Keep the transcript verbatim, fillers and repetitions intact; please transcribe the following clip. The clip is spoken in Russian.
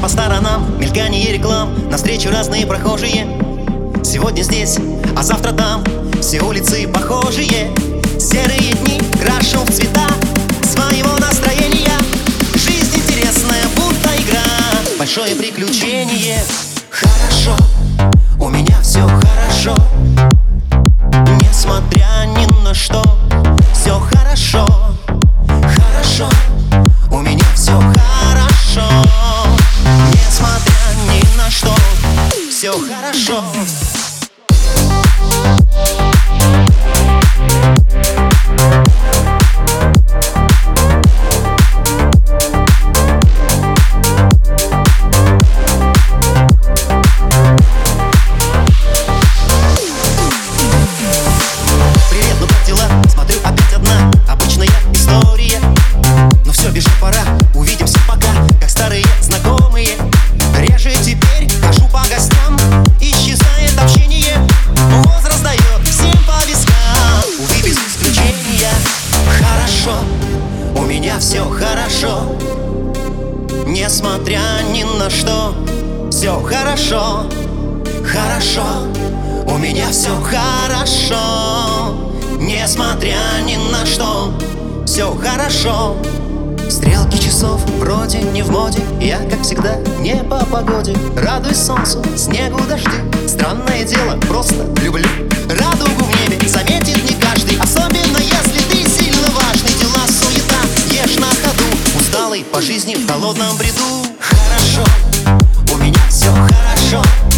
по сторонам, мельканье реклам, навстречу разные прохожие. Сегодня здесь, а завтра там, все улицы похожие. Серые дни крашу в цвета своего настроения. Жизнь интересная, будто игра, большое приключение. Хорошо, у меня все хорошо, несмотря ни на что. Все хорошо, хорошо, у меня все хорошо, несмотря ни на что. Все хорошо. У меня все хорошо, несмотря ни на что. Все хорошо, хорошо, у меня все хорошо, несмотря ни на что. Все хорошо. Стрелки часов вроде не в моде, я, как всегда, не по погоде. Радуюсь солнцу, снегу, дождю. Странное дело, просто люблю радугу в небе. Заметит не каждый, особенно если ты сильно важный. Дела, суета, ешь на ходу, усталый по жизни в холодном бреду. Хорошо, у меня все хорошо,